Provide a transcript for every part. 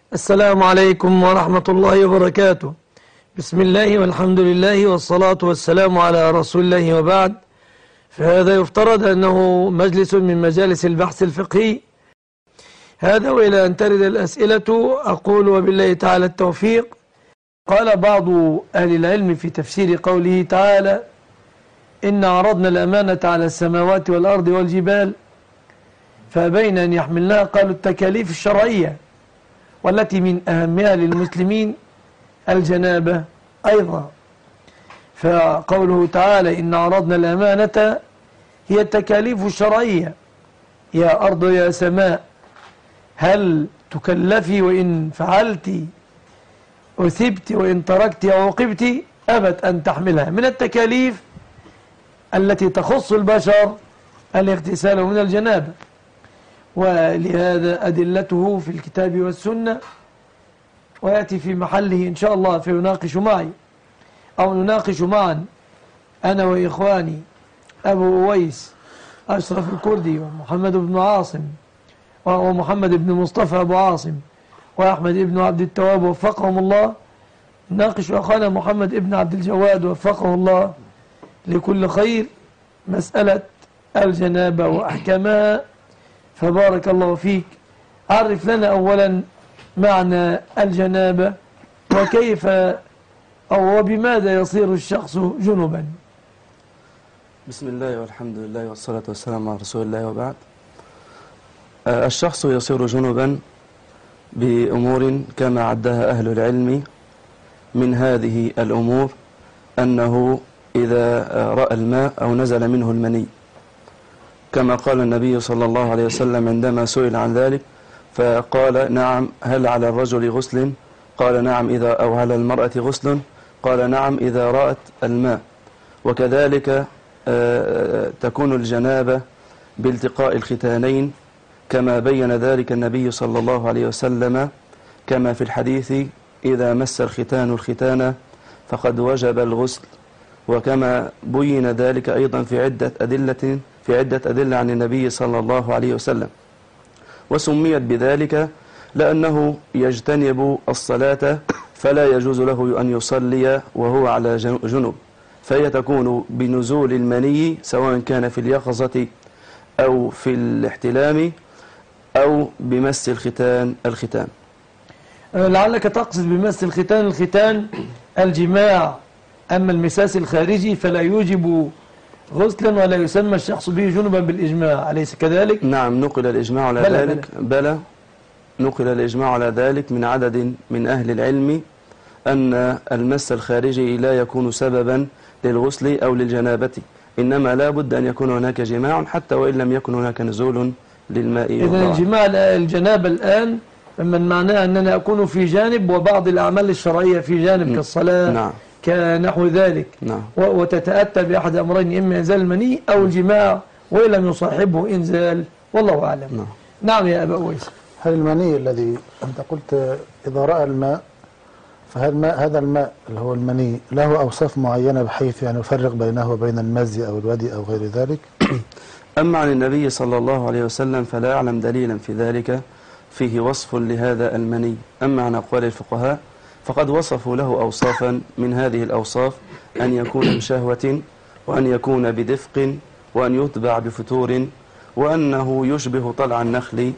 السلام عليكم ورحمة الله وبركاته. بسم الله والحمد لله والصلاة والسلام على رسول الله وبعد. فهذا يفترض أنه مجلس من مجالس البحث الفقهي هذا، وإلى أن ترد الأسئلة أقول وبالله تعالى التوفيق. قال بعض أهل العلم في تفسير قوله تعالى: إن عرضنا الأمانة على السماوات والأرض والجبال فأبين أن يحملنها، قالوا التكاليف الشرعية، والتي من أهمها للمسلمين الجنابة أيضا. فقوله تعالى إن عرضنا الأمانة هي التكاليف الشرعية: يا أرض يا سماء هل تكلفي وإن فعلت أثبت وإن تركت أو عوقبت أبت أن تحملها. من التكاليف التي تخص البشر الاغتسال من الجنابة، ولهذا أدلته في الكتاب والسنة، ويأتي في محله إن شاء الله فيناقش معي أو نناقش معا أنا وإخواني أبو أويس أشرف الكردي ومحمد بن عاصم ومحمد بن مصطفى أبو عاصم وأحمد بن عبد التواب وفقهم الله. نناقش أخانا محمد بن عبد الجواد وفقه الله لكل خير مسألة الجنابة وأحكامها. فبارك الله فيك. عرف لنا أولا معنى الجنابة وكيف أو وبماذا يصير الشخص جنبا. بسم الله والحمد لله والصلاة والسلام على رسول الله وبعد. الشخص يصير جنبا بأمور كما عدها أهل العلم. من هذه الأمور أنه إذا رأى الماء أو نزل منه المني، كما قال النبي صلى الله عليه وسلم عندما سئل عن ذلك فقال: نعم، هل على الرجل غسل؟ قال: نعم. أو على المرأة غسل؟ قال: نعم إذا رأت الماء. وكذلك تكون الجنابة بالتقاء الختانين، كما بين ذلك النبي صلى الله عليه وسلم كما في الحديث: إذا مس الختان الختان فقد وجب الغسل. وكما بين ذلك أيضا في عدة أدلة عن النبي صلى الله عليه وسلم. وسميت بذلك لأنه يجتنب الصلاة، فلا يجوز له أن يصلي وهو على جنب، فهي تكون بنزول المني سواء كان في اليقظة أو في الاحتلام أو بمس الختان. لعلك تقصد بمس الختان الجماع، أما المساس الخارجي فلا يوجب غسلا ولا يسمى الشخص به جنبا بالإجماع، أليس كذلك؟ نعم، نقل الإجماع على ذلك. بلى، نقل الإجماع على ذلك من عدد من أهل العلم أن المس الخارجي لا يكون سببا للغسل أو للجنابة، إنما لا بد أن يكون هناك جماع حتى وإن لم يكن هناك نزول للماء. إذن الجماع الجنابة الآن من معناه أننا أكون في جانب وبعض الأعمال الشرعية في جانب كالصلاة. نعم. كنحو ذلك. نعم. وتتأتى بأحد أمرين: إما إنزال المني أو الجماع، وإن لم يصاحبه إنزال، والله أعلم. نعم. نعم يا أبا أويس. هل المني الذي أنت قلت إذا رأى الماء، فهل هذا الماء اللي هو المني له أوصاف معينة بحيث يعني يفرق بينه وبين المزي أو الودي أو غير ذلك؟ أما عن النبي صلى الله عليه وسلم فلا أعلم دليلا في ذلك فيه وصف لهذا المني. أما عن أقوال الفقهاء فقد وصفوا له أوصافا، من هذه الأوصاف أن يكون بشهوة، وأن يكون بدفق، وأن يتبع بفتور، وأنه يشبه طلع النخل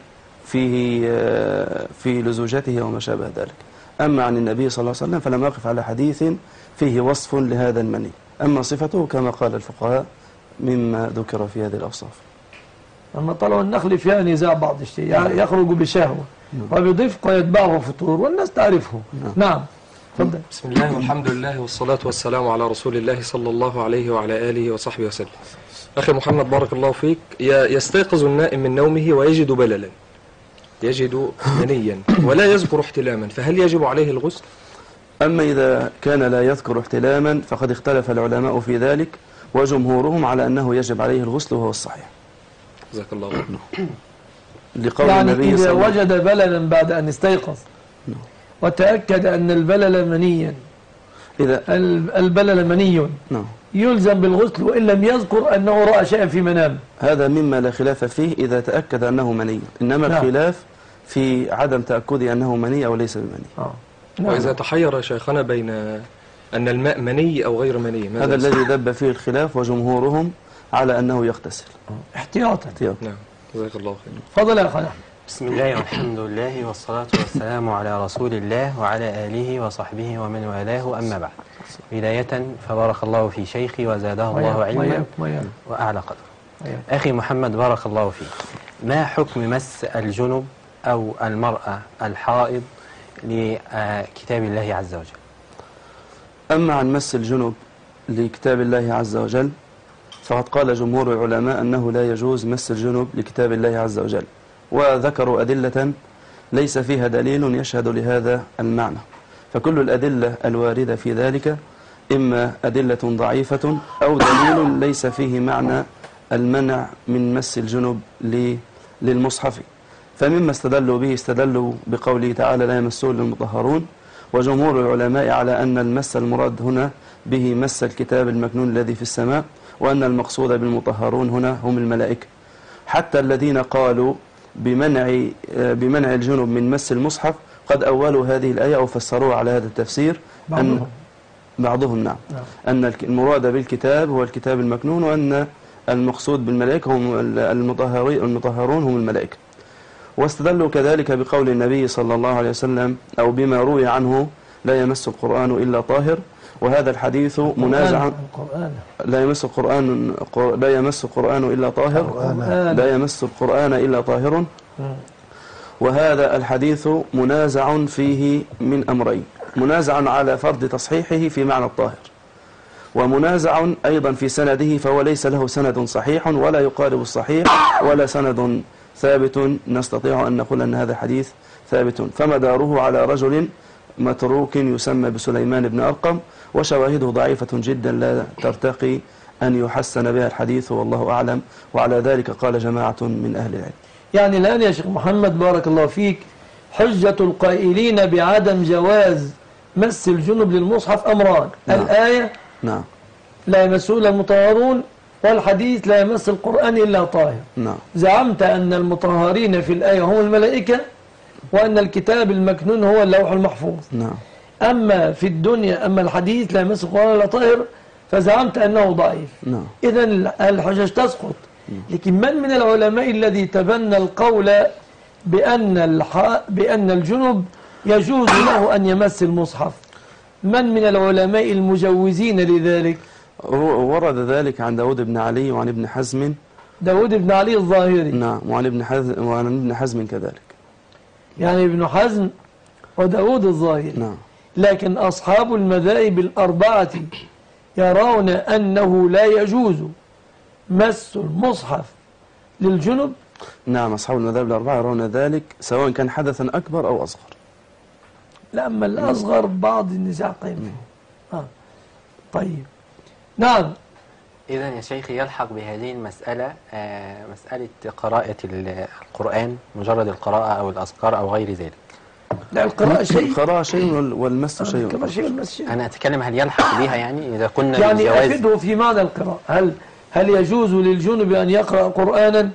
في لزوجته وما شابه ذلك. أما عن النبي صلى الله عليه وسلم فلم أقف على حديث فيه وصف لهذا المني، أما صفته كما قال الفقهاء مما ذكر في هذه الأوصاف. أما طلع النخل فيها نزاع بعض الشيء، يعني يخرج بشهوة وبضفق ويتبعه فطور والناس تعرفه. نعم، تفضل. بسم الله والحمد لله والصلاة والسلام على رسول الله صلى الله عليه وعلى آله وصحبه وسلم. أخي محمد بارك الله فيك، يستيقظ النائم من نومه ويجد بللا، يجد منيا ولا يذكر احتلاما، فهل يجب عليه الغسل؟ أما إذا كان لا يذكر احتلاما فقد اختلف العلماء في ذلك، وجمهورهم عليه أنه يجب عليه الغسل وهو الصحيح. جزاك الله خير. لقول يعني النبي إذا صلى الله وجد بللا بعد أن استيقظ وتأكد أن البلل منيا، إذا البلل مني، يلزم بالغسل وإن لم يذكر أنه رأى شيئا في منام. هذا مما لا خلاف فيه إذا تأكد أنه مني، إنما الخلاف في عدم تأكدي أنه مني أو ليس بمني. وإذا تحير شيخنا بين أن الماء مني أو غير مني، هذا الذي دب فيه الخلاف، وجمهورهم على أنه يغتسل احتياطا. نعم، جزاك الله خير. فضل يا أخي. بسم الله والحمد لله والصلاة والسلام على رسول الله وعلى آله وصحبه ومن والاه، أما بعد. بداية فبارك الله في شيخي وزاده الله علما وأعلى قدره. أخي محمد بارك الله فيك، ما حكم مس الجنب أو المرأة الحائض لكتاب الله عز وجل؟ أما عن مس الجنب لكتاب الله عز وجل فقد قال جمهور العلماء أنه لا يجوز مس الجنب لكتاب الله عز وجل، وذكروا أدلة ليس فيها دليل يشهد لهذا المعنى، فكل الأدلة الواردة في ذلك إما أدلة ضعيفة أو دليل ليس فيه معنى المنع من مس الجنب للمصحف. فمما استدلوا به استدلوا بقوله تعالى لا يمسه إلا المطهرون، وجمهور العلماء على أن المس المراد هنا به مس الكتاب المكنون الذي في السماء، وأن المقصود بالمطهرون هنا هم الملائكة. حتى الذين قالوا بمنع الجنب من مس المصحف قد أولوا هذه الآية أو فسروها على هذا التفسير. بعضهم نعم. أن المراد بالكتاب هو الكتاب المكنون، وأن المقصود بالملائكة هم المطهرون هم الملائكة. واستدلوا كذلك بقول النبي صلى الله عليه وسلم أو بما روي عنه لا يمس القرآن إلا طاهر، وهذا الحديث منازع. لا يمس القرآن إلا طاهر، لا يمس القرآن إلا طاهر. وهذا الحديث منازع فيه من أمرين: منازع على فرض تصحيحه في معنى الطاهر، ومنازع أيضا في سنده، فهو ليس له سند صحيح ولا يقارب الصحيح ولا سند ثابت نستطيع أن نقول أن هذا حديث ثابت، فمداره على رجل متروك يسمى بسليمان بن أرقم، وشواهده ضعيفة جدا لا ترتقي أن يحسن بها الحديث، والله أعلم. وعلى ذلك قال جماعة من أهل العلم. يعني الآن يا شيخ محمد بارك الله فيك، حجة القائلين بعدم جواز مس الجنب للمصحف أمران: نعم. الآية نعم لا يمسه إلا المطهرون، والحديث لا يمس القرآن إلا طاهر. نعم. زعمت أن المطهرين في الآية هم الملائكة، وأن الكتاب المكنون هو اللوح المحفوظ. نعم. أما في الدنيا، أما الحديث لا يمس القرآن إلا طاهر، فزعمت أنه ضعيف. نعم. إذن الحجج تسقط. لكن من العلماء الذي تبنى القول بأن الجنب يجوز له أن يمس المصحف؟ من العلماء المجوزين لذلك؟ ورد ذلك عن داود بن علي وعن ابن حزم. داود بن علي الظاهري. نعم. وعن ابن حزم كذلك. يعني ابن حزم وداود الظاهري. نعم. لكن أصحاب المذاهب الأربعة يرون أنه لا يجوز مس المصحف للجنب. نعم. أصحاب المذاهب الأربعة يرون ذلك سواء كان حدثا أكبر أو أصغر. لا، أما الأصغر بعض النزاع قيم فيه. طيب. نعم. إذن يا شيخي يلحق بهذه المسألة مسألة قراءة القرآن، مجرد القراءة أو الأذكار أو غير ذلك. لا، القراءة شيء. القراءة شيء والمس شيء. أنا أتكلم هل يلحق بها، يعني إذا كنا يعني أفده في معنى القراءة. هل يجوز للجنب أن يقرأ قرآنا؟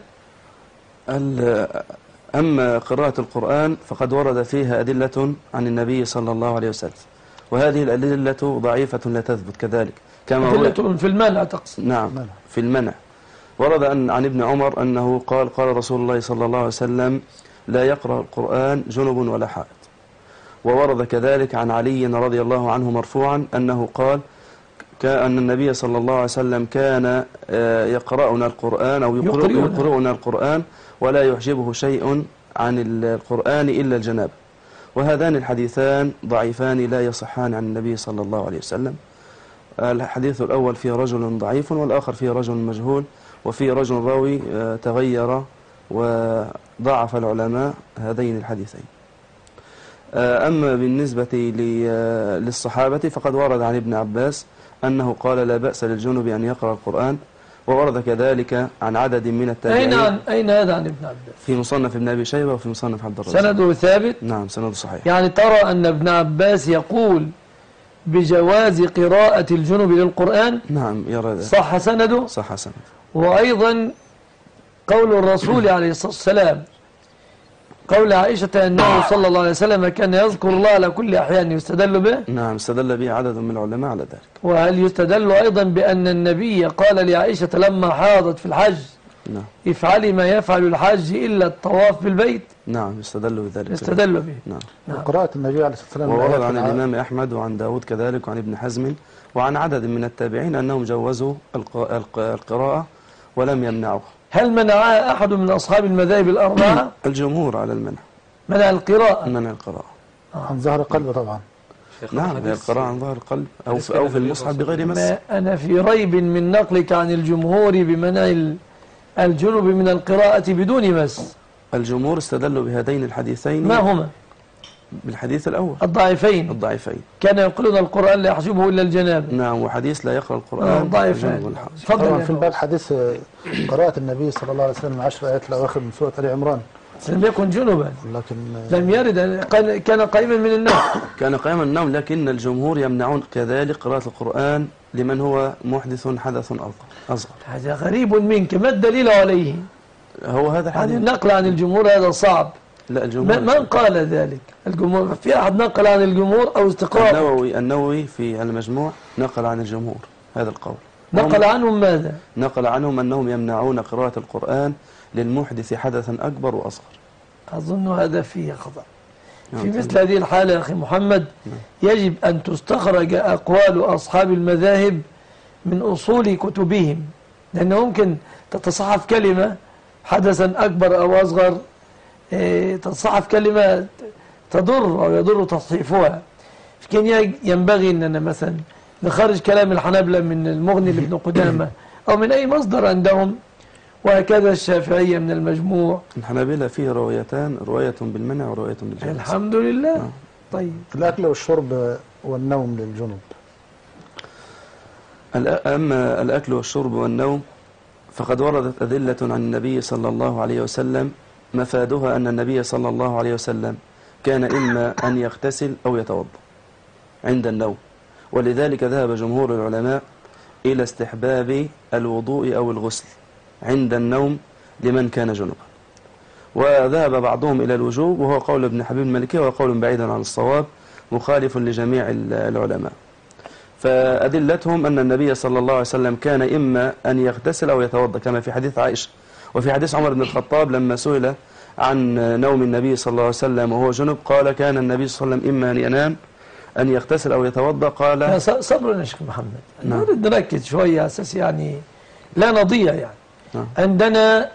أما قراءة القرآن فقد ورد فيها أدلة عن النبي صلى الله عليه وسلم، وهذه الأدلة ضعيفة لا تثبت كذلك. كما أدلة في المنع تقصد؟ نعم، في المنع. ورد عن ابن عمر أنه قال رسول الله صلى الله عليه وسلم: لا يقرأ القرآن جنب ولا حائض. وورد كذلك عن علي رضي الله عنه مرفوعا أنه قال أن النبي صلى الله عليه وسلم كان يقرأنا القرآن أو يقرؤنا القرآن ولا يحجبه شيء عن القرآن إلا الجنابة. وهذان الحديثان ضعيفان لا يصحان عن النبي صلى الله عليه وسلم. الحديث الأول فيه رجل ضعيف، والآخر فيه رجل مجهول، وفيه رجل راوي تغير، وضعف العلماء هذين الحديثين. أما بالنسبة للصحابة فقد ورد عن ابن عباس أنه قال: لا بأس للجنب أن يقرأ القرآن. وورد كذلك عن عدد من التابعين. أين هذا عن ابن عباس؟ في مصنف ابن أبي شيبة وفي مصنف عبد الرزاق. سنده ثابت؟ نعم، سنده صحيح. يعني ترى أن ابن عباس يقول بجواز قراءة الجنب للقرآن؟ نعم، يرى ذلك. صح سنده؟ صح سنده. وأيضا قول الرسول عليه الصلاة والسلام قول عائشة أنه صلى الله عليه وسلم كان يذكر الله على كل أحيان يستدل به؟ نعم، استدل به عدد من العلماء على ذلك. وهل يستدل أيضا بأن النبي قال لعائشة لما حاضت في الحج نعم، افعلي ما يفعل الحاج إلا الطواف بالبيت؟ نعم، يستدل بذلك. يستدل به. نعم. وقراءة النبي عليه الصلاة والسلام وورد عن الإمام أحمد وعن داود كذلك وعن ابن حزم وعن عدد من التابعين أنهم جوزوا القراءة ولم يمنعوها. هل منعها أحد من أصحاب المذاهب الأربعة؟ الجمهور على المنع. منع القراءة. منع القراءة عن ظهر قلب طبعا. نعم، هي القراءة عن ظهر القلب أو في المصحف بغير مس. ما أنا في ريب من نقلك عن الجمهور بمنع الجنب من القراءة بدون مس. الجمهور استدلوا بهذين الحديثين. ما هما؟ بالحديث الأول الضعيفين كان يقولون القرآن لا يحجبه إلا الجناب. نعم، وحديث لا يقرأ القرآن ضعيفين. طبعا في الباب حديث قراءة النبي صلى الله عليه وسلم 10 آيات الأواخر من سورة آل عمران. لم يكن جنبا، لكن لم يرد. كان قائما من النوم. كان قائما من النوم، لكن الجمهور يمنعون كذلك قراءة القرآن لمن هو محدث حدث أصغر. هذا غريب منك، ما الدليل عليه؟ هو هذا هذه الحديث. النقل عن الجمهور هذا صعب. لا، الجمهور من قال ذلك؟ الجمهور؟ في أحد نقل عن الجمهور أو استقراء؟ النووي في المجموع نقل عن الجمهور هذا القول. نقل عنهم ماذا؟ نقل عنهم أنهم يمنعون قراءة القرآن للمحدث حدثا أكبر وأصغر. أظن هذا فيه خطأ. في مثل هذه الحالة يا أخي محمد يجب أن تستخرج أقوال أصحاب المذاهب من أصول كتبهم، لأنه ممكن تتصحف كلمة حدثا أكبر أو أصغر، تتصحف كلمة تضر أو يضر تصحيفها. كان ينبغي أننا مثلا نخرج كلام الحنابلة من المغني لابن قدامة أو من أي مصدر عندهم، وهكذا الشافعية من المجموع. الحنابلة فيه روايتان، رواية بالمنع ورواية بالجواز. الحمد لله. طيب، الأكل والشرب والنوم للجنوب. أما الأكل والشرب والنوم فقد وردت أدلة عن النبي صلى الله عليه وسلم مفادها أن النبي صلى الله عليه وسلم كان إما أن يغتسل أو يتوضأ عند النوم، ولذلك ذهب جمهور العلماء إلى استحباب الوضوء أو الغسل عند النوم لمن كان جنبا، وذهب بعضهم إلى الوجوب، وهو قول ابن حبيب المالكي وهو قول بعيدا عن الصواب مخالف لجميع العلماء. فأدلتهم أن النبي صلى الله عليه وسلم كان إما أن يغتسل أو يتوضأ كما في حديث عائشة، وفي حديث عمر بن الخطاب لما سئل عن نوم النبي صلى الله عليه وسلم وهو جنب قال كان النبي صلى الله عليه وسلم إما أن ينام أن يغتسل أو يتوضأ. قال صبر يا شيخ محمد، نريد نركز شوية على أساس يعني لا نضيع يعني. عندنا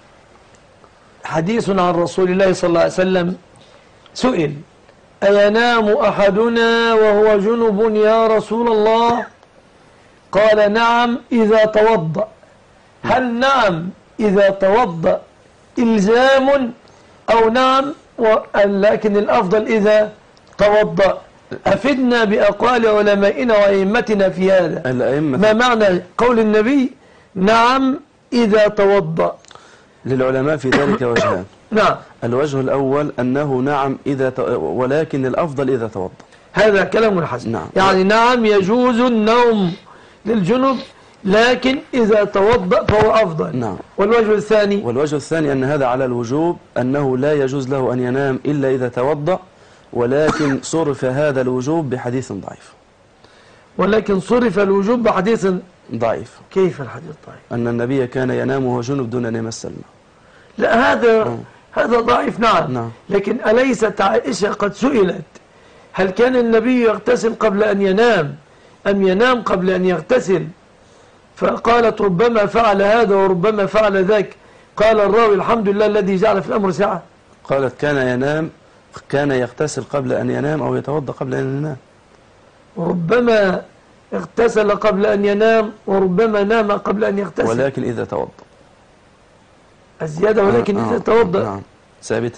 حديث عن رسول الله صلى الله عليه وسلم سئل أينام أحدنا وهو جنب يا رسول الله؟ قال نعم إذا توضأ. هل نعم إذا توضأ إلزام أو نعم لكن الأفضل إذا توضأ؟ أفدنا بأقوال علمائنا وأئمتنا في هذا. ما معنى قول النبي نعم إذا توضأ؟ للعلماء في ذلك وجهان. نعم. الوجه الأول أنه نعم ولكن الأفضل إذا توضأ. هذا كلام حسن. نعم. يعني نعم يجوز النوم للجنب لكن إذا توضأ فهو أفضل. نعم. والوجه الثاني أن هذا على الوجوب، أنه لا يجوز له أن ينام إلا إذا توضأ، ولكن صرف هذا الوجوب بحديث ضعيف. ولكن صرف الوجوب بحديث ضعيف. كيف الحديث ضعيف؟ أن النبي كان ينام وهو جنب دون أن يمس الماء. لا هذا ضعيف. نعم. لكن أليست عائشة قد سئلت هل كان النبي يغتسل قبل أن ينام أم ينام قبل أن يغتسل؟ فقالت ربما فعل هذا وربما فعل ذاك. قال الراوي الحمد لله الذي جعل في الأمر سعة. قالت كان يغتسل قبل أن ينام أو يتوضأ قبل أن ينام. وربما اغتسل قبل أن ينام وربما نام قبل أن يغتسل، ولكن إذا توضأ. الزيادة ولكن إذا توضأ. نعم، ثابتة.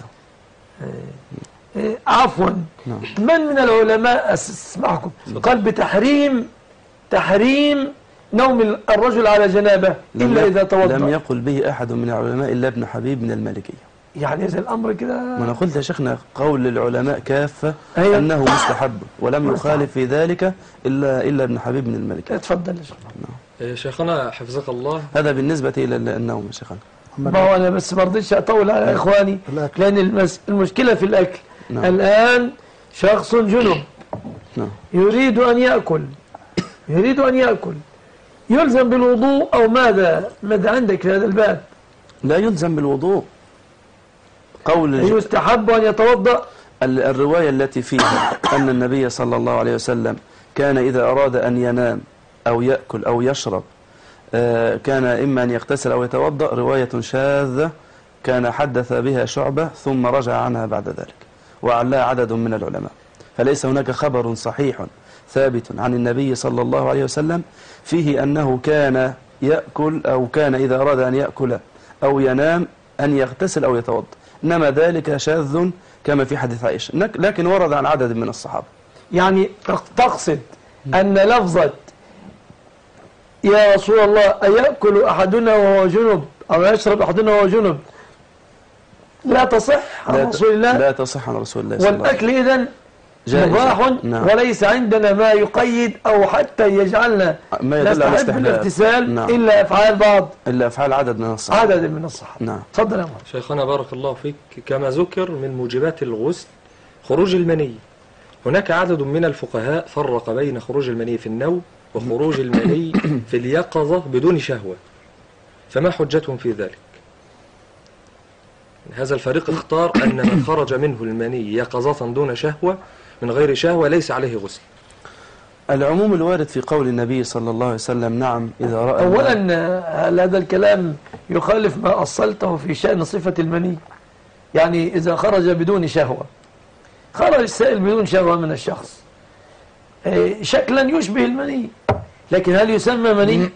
عفوا. نعم. من العلماء اسمعكم قال بتحريم نوم الرجل على جنابه إلا إذا توضأ؟ لم يقل به أحد من العلماء إلا ابن حبيب من المالكية. يعني إذا الأمر كده. ما أنا قلت يا شيخنا قول العلماء كافة أيوة. أنه مستحب ولم يخالف في ذلك إلا ابن حبيب من المالكية. اتفضل يا شيخنا. شيخنا حفظك الله. هذا بالنسبة إلى النوم يا شيخنا. ما هو أنا بس ما رضيتش أطول على إخواني، الأكل. لأن المشكلة في الأكل. نعم. الآن شخص جنب نعم. يريد أن يأكل، يلزم بالوضوء أو ماذا عندك في هذا الباب؟ لا يلزم بالوضوء. يستحب أن يتوضأ. الرواية التي فيها أن النبي صلى الله عليه وسلم كان إذا أراد أن ينام أو يأكل أو يشرب كان إما أن يغتسل أو يتوضأ، رواية شاذة كان حدث بها شعبة ثم رجع عنها بعد ذلك، وعلاها عدد من العلماء. فليس هناك خبر صحيح ثابت عن النبي صلى الله عليه وسلم فيه أنه كان يأكل أو كان إذا أراد أن يأكل أو ينام أن يغتسل أو يتوضأ، إنما ذلك شاذ كما في حديث عائشة، لكن ورد عن عدد من الصحابة. يعني تقصد أن لفظة يا رسول الله أيأكل أحدنا وهو جنب أو يشرب أحدنا وهو جنب لا تصح عن رسول الله؟ لا تصح عن رسول الله صلى الله عليه وسلم. والأكل إذن مباح. نعم. وليس عندنا ما يقيد أو حتى يجعلنا نستحب الاغتسال. نعم. إلا أفعال بعض، إلا أفعال عدد من الصحابة. نعم. تفضل يا مولانا. شيخنا بارك الله فيك، كما ذكر من موجبات الغسل خروج المني. هناك عدد من الفقهاء فرق بين خروج المني في النوم وخروج المني في اليقظة بدون شهوة، فما حجتهم في ذلك؟ هذا الفريق اختار أن من خرج منه المني يقظة دون شهوة من غير شهوة ليس عليه غسل. العموم الوارد في قول النبي صلى الله عليه وسلم نعم إذا رأى. أولا هل هذا الكلام يخالف ما أصلته في شأن صفة المني؟ يعني إذا خرج بدون شهوة، خرج السائل بدون شهوة من الشخص شكلا يشبه المني، لكن هل يسمى مني؟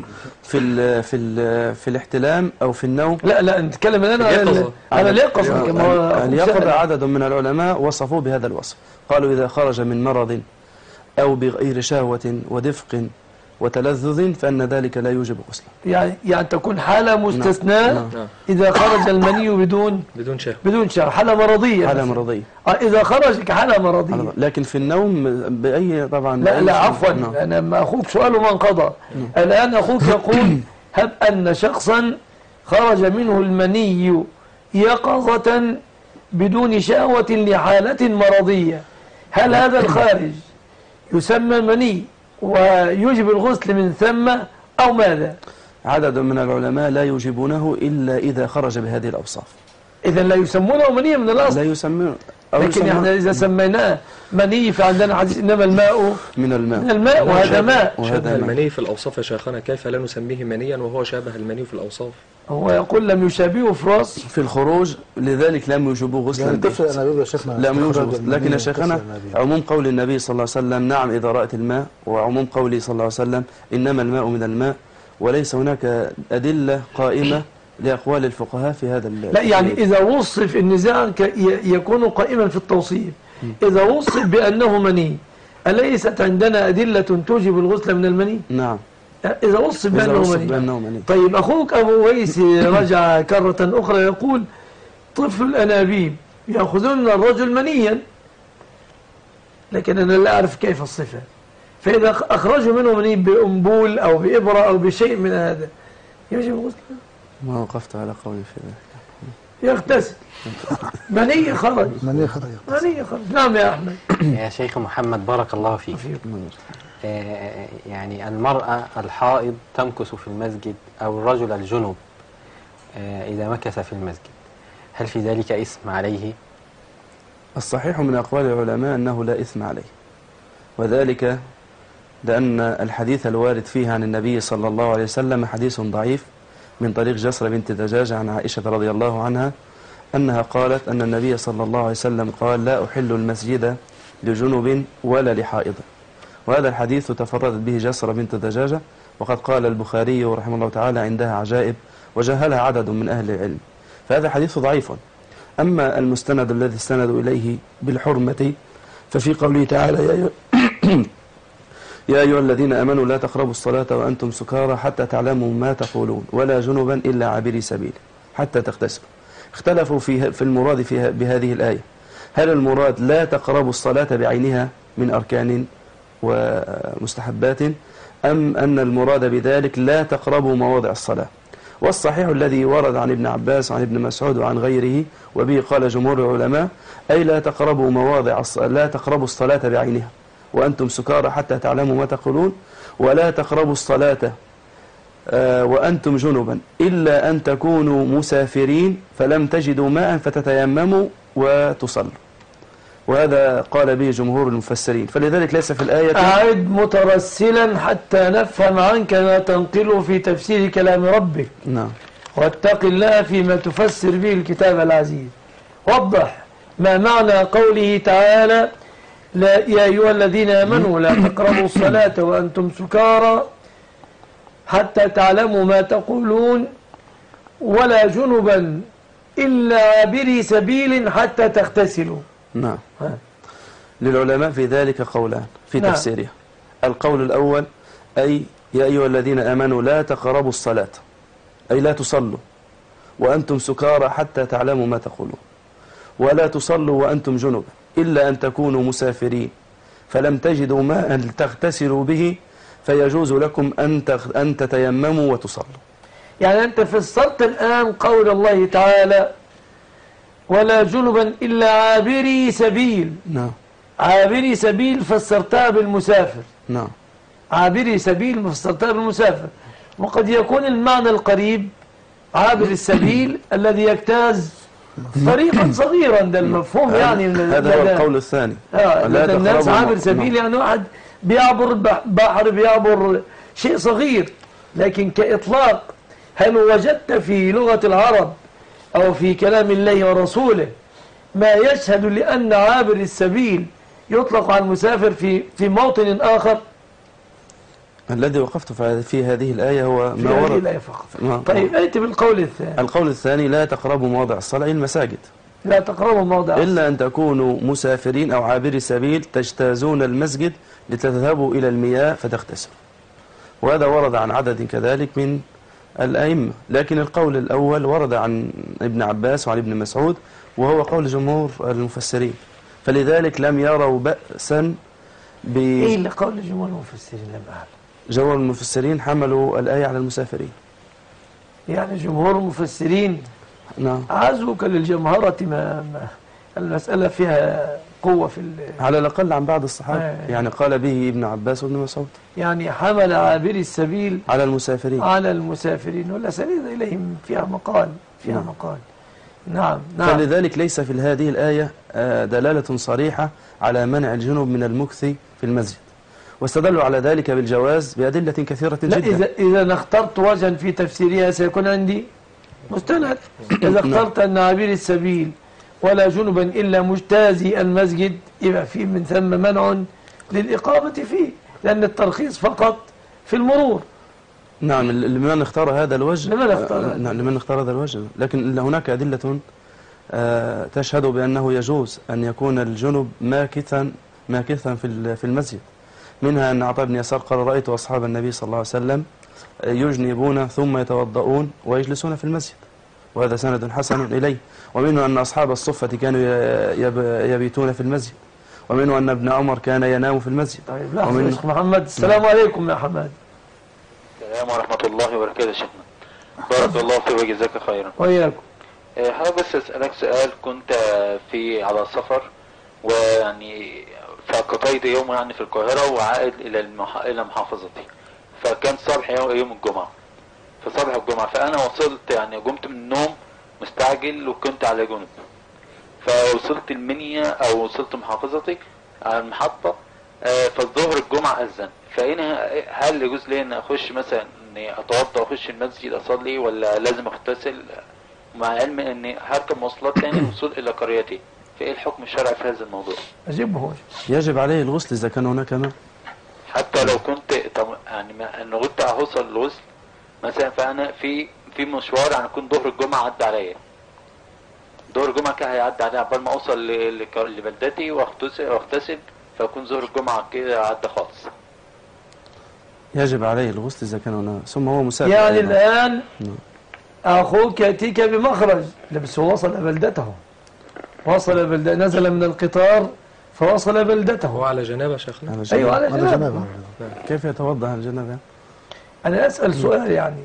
في الاحتلام أو في النوم؟ لا نتكلم على اليقظة. اليقظة عدد من العلماء وصفوه بهذا الوصف، قالوا إذا خرج من مرض أو بغير شهوة ودفق وتلذذ فإن ذلك لا يوجب غسلا. يعني تكون حالة مستثناء. إذا خرج المني بدون شهوة، حالة مرضية. إذا خرج كحالة مرضية. لكن في النوم بأي طبعا. لا عفوا، أنا ما أخوك سؤاله ما انقضى. الآن أخوك يقول هب أن شخصا خرج منه المني يقظة بدون شهوة لحالة مرضية، هل هذا الخارج يسمى مني ويجب الغسل من ثم أو ماذا؟ عدد من العلماء لا يوجبونه إلا إذا خرج بهذه الأوصاف. إذن لا يسمونه مني من الأصل؟ لا يسمونه. لكن احنا إذا سميناه مني فعندنا حديث إنما الماء من الماء وهذا ماء. شبه المني في الأوصاف يا شيخنا، كيف لا نسميه منيا وهو شابه المني في الأوصاف؟ هو يقول لم يشابهه في الوصف في الخروج، لذلك لم يوجبوه غسلا. لم يوجب. لكن يا شيخنا عموم قول النبي صلى الله عليه وسلم نعم إذا رأت الماء، وعموم قوله صلى الله عليه وسلم إنما الماء من الماء، وليس هناك أدلة قائمة لأقوال الفقهاء في هذا لا يعني إذا وصف النزاع يكون قائما في التوصيف. إذا وصف بأنه مني أليست عندنا أدلة توجب الغسل من المني؟ نعم. إذا وصف بأنه مني. طيب أخوك أبو ويس رجع كرة أخرى يقول طفل الأنابيب يأخذون الرجل منيا، لكن أنا لا أعرف كيف الصفة، فإذا أخرجوا منه مني بأنبول أو بإبرة أو بشيء من هذا يجب الغسل؟ ما وقفت على قولي في ذلك. يغتسل. مني خرج. نعم يا أحمد. يا شيخ محمد بارك الله فيك. يعني المرأة الحائض تمكث في المسجد أو الرجل الجنب إذا مكث في المسجد، هل في ذلك إثم عليه؟ الصحيح من أقوال العلماء أنه لا إثم عليه، وذلك لأن الحديث الوارد فيه عن النبي صلى الله عليه وسلم حديث ضعيف من طريق جسر بنت دجاجة عن عائشة رضي الله عنها أنها قالت أن النبي صلى الله عليه وسلم قال لا أحل المسجد لجنب ولا لحائض، وهذا الحديث تفردت به جسر بنت دجاجة، وقد قال البخاري رحمه الله تعالى عندها عجائب وجهلها عدد من أهل العلم، فهذا حديث ضعيف. أما المستند الذي استندوا إليه بالحرمة ففي قوله تعالى يا أيها الذين أمنوا لا تقربوا الصلاة وأنتم سكارى حتى تعلموا ما تقولون ولا جنبا إلا عابري سبيل حتى تغتسلوا. اختلفوا في المراد بهذه الآية، هل المراد لا تقربوا الصلاة بعينها من أركان ومستحبات، أم أن المراد بذلك لا تقربوا مواضع الصلاة؟ والصحيح الذي ورد عن ابن عباس وعن ابن مسعود وعن غيره وبه قال جمهور العلماء أي لا تقربوا الصلاة بعينها وأنتم سكارى حتى تعلموا ما تقولون، ولا تقربوا الصلاة وأنتم جنبا إلا أن تكونوا مسافرين فلم تجدوا ماء فتتيمموا وتصلوا. وهذا قال به جمهور المفسرين. فلذلك ليس في الآية أعد مترسلا حتى نفهم عنك ما تنقله في تفسير كلام ربك. نعم. واتق الله فيما تفسر به الكتاب العزيز. وضح ما معنى قوله تعالى يا أيها الذين آمنوا لا تقربوا الصلاة وأنتم سكارى حتى تعلموا ما تقولون ولا جنبا إلا عابري سبيل حتى تغتسلوا. نعم. للعلماء في ذلك قولان في تفسيرها. القول الأول أي يا أيها الذين آمنوا لا تقربوا الصلاة أي لا تصلوا وأنتم سكارى حتى تعلموا ما تقولون، ولا تصلوا وأنتم جنبا إلا أن تكونوا مسافرين فلم تجدوا ماء تغتسلوا به فيجوز لكم أن تتيمموا وتصلوا. يعني أنت فسرت الآن قول الله تعالى ولا جنبا إلا عابري سبيل. نعم. عابري سبيل فسرتها بالمسافر. نعم. عابري سبيل فسرتها بالمسافر، وقد يكون المعنى القريب عابر السبيل الذي يجتاز طريقا صغيرا، ده المفهوم يعني. هذا هو القول الثاني. لدى الناس عابر سبيل يعني واحد بيعبر بحر، بيعبر شيء صغير. لكن كإطلاق هل وجدت في لغة العرب أو في كلام الله ورسوله ما يشهد لأن عابر السبيل يطلق على المسافر في موطن آخر؟ الذي وقفت في هذه الآية هو في ما هذه ورد. الآية فقط. طيب ائت بالقول الثاني. القول الثاني لا تقربوا مواضع الصلاة المساجد لا تقربوا موضع إلا أن تكونوا مسافرين أو عابري سبيل تجتازون المسجد لتذهبوا إلى المياه فتغتسلوا. وهذا ورد عن عدد كذلك من الأئمة، لكن القول الأول ورد عن ابن عباس وعن ابن مسعود وهو قول جمهور المفسرين، فلذلك لم يروا بأسا إيه اللي قول جمهور المفسرين؟ لم أعلم. جمهور المفسرين حملوا الآية على المسافرين. يعني جمهور المفسرين نعم. عزوك للجمهرة ما المسألة فيها قوة في على الأقل عن بعض الصحابة. يعني قال به ابن عباس وابن مسعود. يعني حمل عابري السبيل على المسافرين. على المسافرين ولا سنيد إليهم فيها مقال. نعم. فلذلك ليس في هذه الآية دلالة صريحة على منع الجنوب من المكث في المسجد، واستدلوا على ذلك بالجواز بأدلة كثيرة جدا. لا إذا اخترت وجها في تفسيرها سيكون عندي مستند. إذا اخترت أن عابر السبيل ولا جنبا إلا مجتازي المسجد يبقى فيه من ثم منع للإقامة فيه، لأن الترخيص فقط في المرور. نعم. لمن اختار هذا الوجه. لمن اختار هذا الوجه، لكن هناك أدلة تشهد بأنه يجوز أن يكون الجنب ماكثا في المسجد. منها أن عطاء بن يسار قال رأيت أصحاب النبي صلى الله عليه وسلم يجنبون ثم يتوضؤون ويجلسون في المسجد، وهذا سند حسن إليه. ومنه أن أصحاب الصفة كانوا يبيتون في المسجد، ومنه أن ابن عمر كان ينام في المسجد. طيب لحظة شيخ محمد. السلام عليكم يا حماد. السلام ورحمة الله وبركاته شيخنا. بارك الله فيك وجزاك خيرا. وإياكم. حابب بس أسألك سؤال. كنت على سفر، ويعني فقضيت يوم يعني في القاهرة وعائد إلى محافظتي، فكان صباح يوم الجمعة. في صباح الجمعة فأنا وصلت يعني قمت من النوم مستعجل وكنت على جنب، فوصلت المنيا أو وصلت محافظتي على المحطة. فالظهر الجمعة أذن، فهنا هل يجوز لي أن أخش مثلا إني أتوضأ وأخش المسجد أصلي، ولا لازم أغتسل؟ مع علم إني هركب مواصلات تاني الوصول إلى قريتي، فإيه الحكم الشرعي في هذا الموضوع؟ أجيبه. يجب عليه الغسل إذا كان هناك ماء. حتى لو كنت يعني أن كنت هوصل الغسل مثلا، فأنا في مشوار يعني كنت ظهر الجمعة عدى عليا، ظهر الجمعة كده هيعدي عليا عقبال ما أوصل لبلدتي وأغتسل، فيكون ظهر الجمعة كده عدى خالص. يجب عليه الغسل إذا كان هناك، ثم هو مسافر يعني أيضا. الآن أخوك يأتيك بمخرج، بس هو وصل بلدته، نزل من القطار فوصل بلدته. هو على جنابه شيخنا. أيوة على جنابه. كيف يتوضأ عن جنابه؟ أنا أسأل سؤال يعني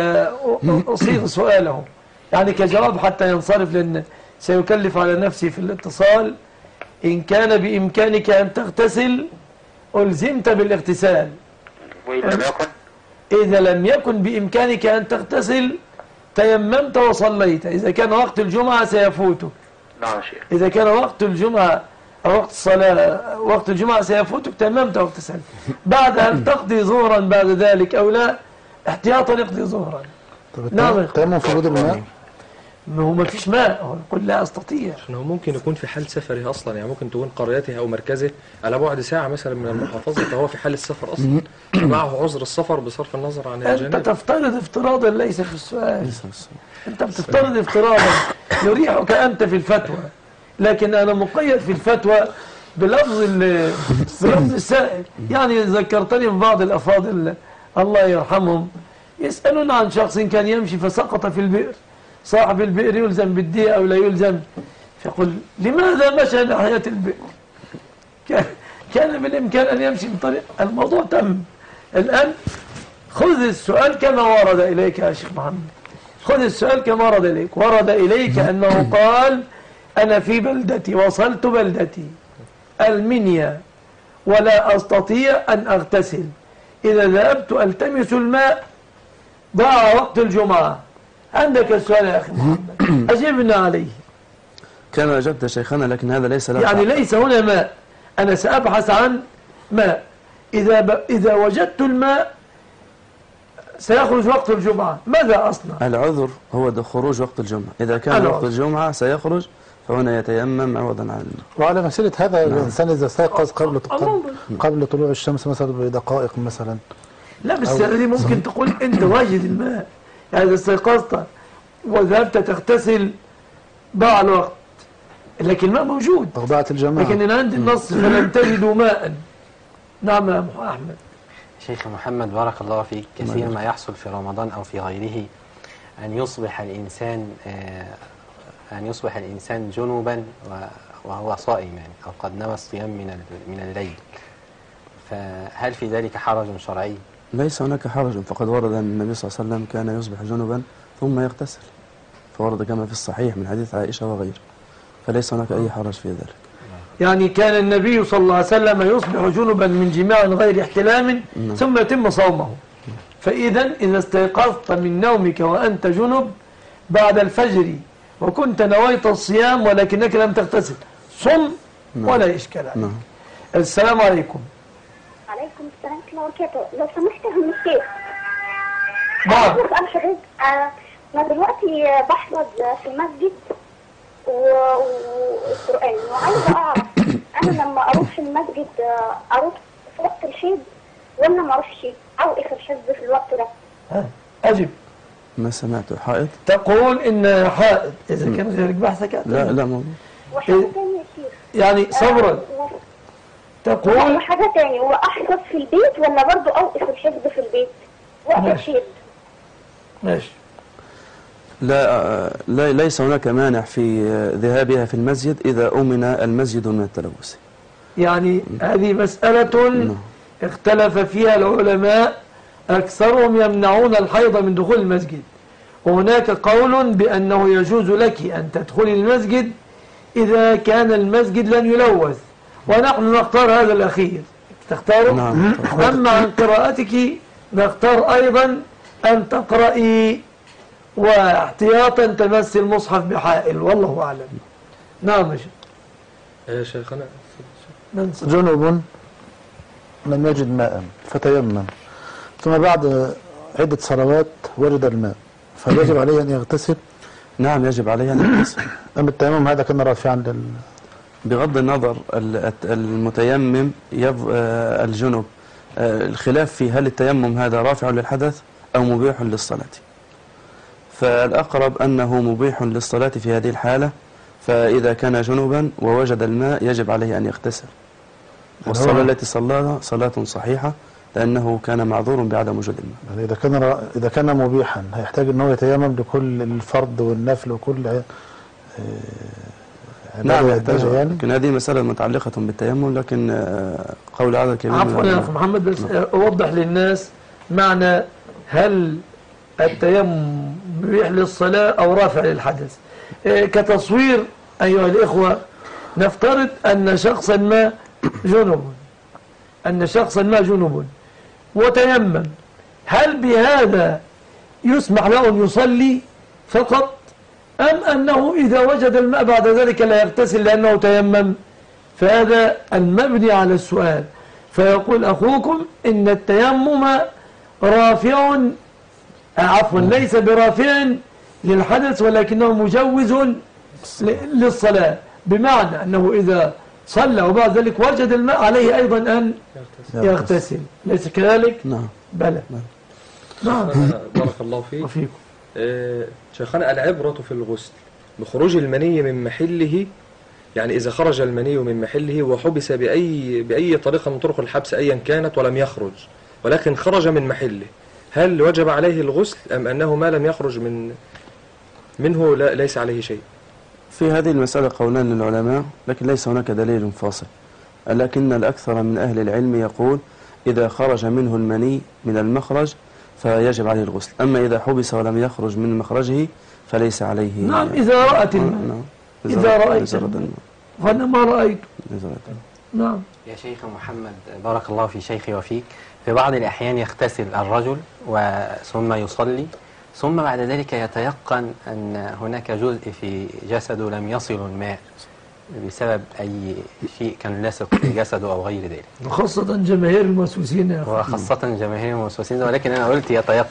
سأصيغ سؤاله يعني كجواب حتى ينصرف، لأن سيكلف على نفسي في الاتصال. إن كان بإمكانك أن تغتسل ألزمت بالاغتسال، وإن لم يكن إذا لم يكن بإمكانك أن تغتسل تيممت وصليت. إذا كان وقت الجمعة سيفوتك. نعم شيخ. إذا كان وقت الجمعة أو وقت الصلاة وقت الجمعة سيفوتك تيممت واغتسلت. بعد أن تقضي ظهرا بعد ذلك أو لا، احتياطا اقضي ظهرا. نعم. التيمم في وجود الماء، هو ما فيش ماء، هو يقول لا أستطيع. عشان هو ممكن يكون في حال سفره أصلا، يعني ممكن تكون قريته أو مركزه على بعد ساعة مثلا من المحافظة، فهو في حال السفر أصلا معه عذر السفر بصرف النظر عن الجانب. أنت تفترض افتراضا ليس في السؤال. أنت بتفترض افتراضا يريحك أنت في الفتوى، لكن أنا مقيد في الفتوى بلفظ السائل. يعني ذكرتني ببعض الأفاضل الله يرحمهم يسألون عن شخص كان يمشي فسقط في البئر، صاحب البئر يلزم بالدية أو لا يلزم؟ فيقول لماذا مشى ناحية البئر؟ كان بالإمكان أن يمشي بطريق. الموضوع تم الآن. خذ السؤال كما ورد إليك يا شيخ محمد، خذ السؤال كما ورد إليك. ورد إليك أنه قال أنا في بلدتي، وصلت بلدتي المنيا ولا أستطيع أن أغتسل، إذا ذهبت ألتمس الماء ضاع وقت الجمعة. عندك السؤال يا أخي محمد، أجبنا عليه. كما أجبت شيخنا، لكن هذا ليس له يعني ليس هنا ماء، أنا سأبحث عن ماء. إذا وجدت الماء سيخرج وقت الجمعة، ماذا أصنع؟ العذر هو خروج وقت الجمعة. إذا كان وقت الجمعة سيخرج فهنا يتيمم عوضا عن الماء. وعلى مسألة هذا الإنسان إذا استيقظ قبل طلوع الشمس مثلا بدقائق مثلا، لا بس هذه ممكن تقول أنت واجد الماء، يعني إذا استيقظت وذهبت تغتسل ضاع الوقت، لكن الماء موجود، ضاعت الجماعة. لكن أنا عندي النص فلم تجدوا ماء. نعم يا أحمد. شيخ محمد بارك الله فيك، كثير ما يحصل في رمضان أو في غيره أن يصبح الإنسان جنوبا وهو صائم، يعني أو قد نوى الصيام من الليل، فهل في ذلك حرج شرعي؟ ليس هناك حرج، فقد ورد أن النبي صلى الله عليه وسلم كان يصبح جنبا ثم يغتسل، فورد كما في الصحيح من حديث عائشة وغيره، فليس هناك أي حرج في ذلك. يعني كان النبي صلى الله عليه وسلم يصبح جنبا من جماع غير احتلام ثم يتم صومه. فإذا إذا استيقظت من نومك وأنت جنب بعد الفجر وكنت نويت الصيام ولكنك لم تغتسل، صم ولا إشكال عليك. السلام عليكم. عليكم السلام ورحمة الله وبركاته. لو سمحت يا الشيخ، نعم. أنا حضرتك أنا دلوقتي بحفظ في المسجد والقرآن، وعايزة أعرف أنا لما أروح المسجد أروح في وقت الحيض ولا ما أروحش، أو إخر حفظ في الوقت ده؟ أجب. ما سمعت حائط؟ تقول إن حائط إذا كان غيرك بحثك. لا موضوع. وحاجة تانية يا شيخ، يعني صبرا. تقول وحاجة تانية، وأحفظ في البيت ولا برضو أوقف الحفظ في البيت وقت الحيض؟ ماشي. لا ليس هناك مانع في ذهابها في المسجد إذا أمن المسجد من التلوث. يعني هذه مسألة اختلف فيها العلماء، أكثرهم يمنعون الحيض من دخول المسجد، وهناك قول بأنه يجوز لك أن تدخلي المسجد إذا كان المسجد لن يلوث، ونحن نختار هذا الأخير. تختاره؟ نعم. أما عن قراءتك نختار أيضا أن تقرأي واحتياطا تمس المصحف بحائل، والله أعلم. نعم يا شيخنا. جنوب لم يجد ماء فتيمم، ثم بعد عدة صلوات وجد الماء، فيجب عليه أن يغتسل؟ نعم يجب عليه أن يغتسل. أما التيمم هذا كان رافعا بغض النظر المتيمم الجنوب، الخلاف في هل التيمم هذا رافع للحدث أو مبيح للصلاة، فالأقرب أنه مبيح للصلاة في هذه الحالة، فإذا كان جنوبا ووجد الماء يجب عليه أن يغتسل، والصلاة التي صلاها صلاة صحيحة لأنه كان معذور بعدم وجود الماء. إذا كان مبيحا هيحتاج أنه يتيمم لكل الفرض والنفل وكل نعم يحتاج، يعني لكن هذه مسألة متعلقة بالتيمم، لكن قول هذا الكريم. عفوا يا أخي محمد، بس أوضح للناس معنى هل التيمم مبيح للصلاة أو رافع للحدث. كتصوير أيها الإخوة، نفترض أن شخصا ما جنب وتيمم، هل بهذا يسمح له أن يصلي فقط، أم أنه إذا وجد الماء بعد ذلك لا يغتسل لأنه تيمم؟ فهذا المبني على السؤال. فيقول أخوكم إن التيمم رافع، عفوا ليس برافع للحدث ولكنه مجوز للصلاة، بمعنى أنه إذا صلى وبعد ذلك وجد الماء عليه أيضا أن يغتسل، ليس كذلك؟ نعم. بلى. نعم. بارك الله فيك. وفيكم. شيخنا، العبرة في الغسل بخروج المني من محله، يعني إذا خرج المني من محله وحبس بأي طريقة من طرق الحبس أيا كانت ولم يخرج، ولكن خرج من محله، هل وجب عليه الغسل أم أنه ما لم يخرج منه ليس عليه شيء؟ في هذه المسألة قولان للعلماء، لكن ليس هناك دليل فاصل، لكن الأكثر من أهل العلم يقول إذا خرج منه المني من المخرج فيجب عليه الغسل، أما إذا حبس ولم يخرج من مخرجه فليس عليه. نعم، إذا رأت الماء. نعم. إذا رأيت الماء فأنا ما رأيت. نعم. يا شيخ محمد، بارك الله في شيخي وفيك، في بعض الأحيان يغتسل الرجل ثم يصلي، ثم بعد ذلك يتيقن أن هناك جزء في جسده لم يصل الماء بسبب أي شيء كان لاصق في جسده أو غير ذلك، وخاصة جماهير الموسوسين يا أخي. وخاصة جماهير الموسوسين، ولكن أنا قلت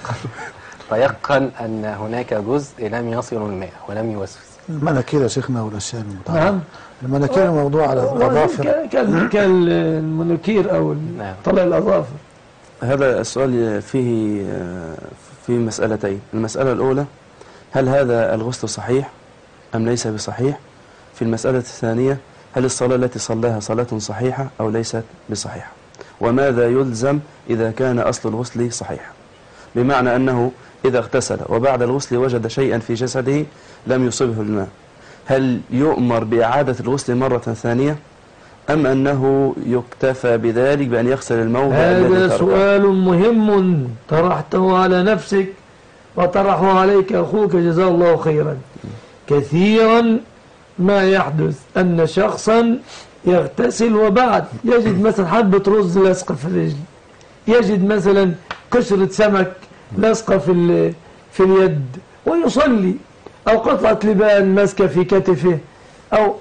يتيقن أن هناك جزء لم يصل الماء ولم يوسوس. المناكير يا شيخنا والأشياء المتعلقة. نعم. المناكير موضوع على الأظافر كالمناكير أو طلع الأظافر. هذا السؤال فيه في مسألتين. المسألة الأولى، هل هذا الغسل صحيح أم ليس بصحيح؟ في المسألة الثانية، هل الصلاة التي صلاها صلاة صحيحة أو ليست بصحيحة؟ وماذا يلزم إذا كان أصل الغسل صحيح؟ بمعنى أنه إذا اغتسل وبعد الغسل وجد شيئا في جسده لم يصبه الماء، هل يؤمر بإعادة الغسل مرة ثانية أم أنه يكتفى بذلك بأن يغسل الموضع الذي تركه؟ هذا سؤال مهم طرحته على نفسك وطرحه عليك أخوك جزاه الله خيرا. كثيرا ما يحدث أن شخصا يغتسل وبعد يجد مثلا حبة رز لصقة في الرجل، يجد مثلا قشرة سمك لصقة في اليد ويصلي، أو قطعة لبان ماسكة في كتفه، أو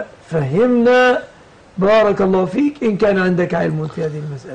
فهمنا بارك الله فيك إن كان عندك علم في هذه المسألة.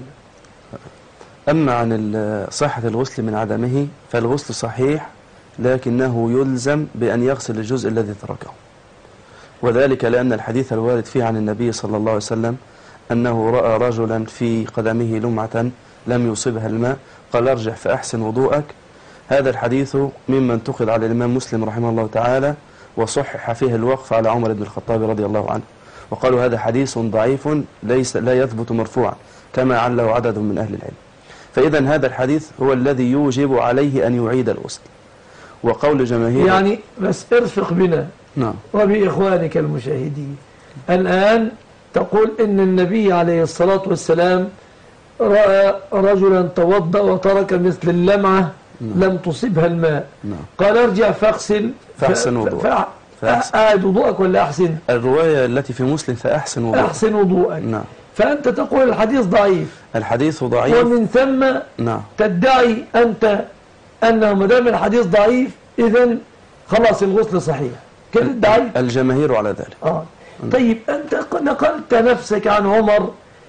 أما عن صحة الغسل من عدمه فالغسل صحيح، لكنه يلزم بأن يغسل الجزء الذي تركه، وذلك لأن الحديث الوارد فيه عن النبي صلى الله عليه وسلم أنه رأى رجلا في قدمه لمعة لم يصبها الماء قال ارجع فأحسن وضوءك. هذا الحديث مما انتقد على الإمام مسلم رحمه الله تعالى، وصحح فيه الوقف على عمر بن الخطاب رضي الله عنه، وقالوا هذا حديث ضعيف لا يثبت مرفوعا كما عله عدد من أهل العلم. فإذا هذا الحديث هو الذي يوجب عليه أن يعيد الغسل. وقول جماهير يعني بس ارفق بنا نعم وبإخوانك المشاهدين، الآن تقول إن النبي عليه الصلاة والسلام رأى رجلا توضأ وترك مثل اللمعة لم تصبها الماء، قال ارجع فاغسل فأحسن وضوءك. أعد وضوءك ولا أحسن؟ الرواية التي في مسلم فأحسن وضوءك. أحسن وضوءك. نعم. فأنت تقول الحديث ضعيف. الحديث ضعيف، ومن ثم نعم تدعي أنت أنه ما دام الحديث ضعيف إذن خلاص الغسل صحيح، كده ادعي الجماهير على ذلك. طيب أنت نقلت نفسك عن عمر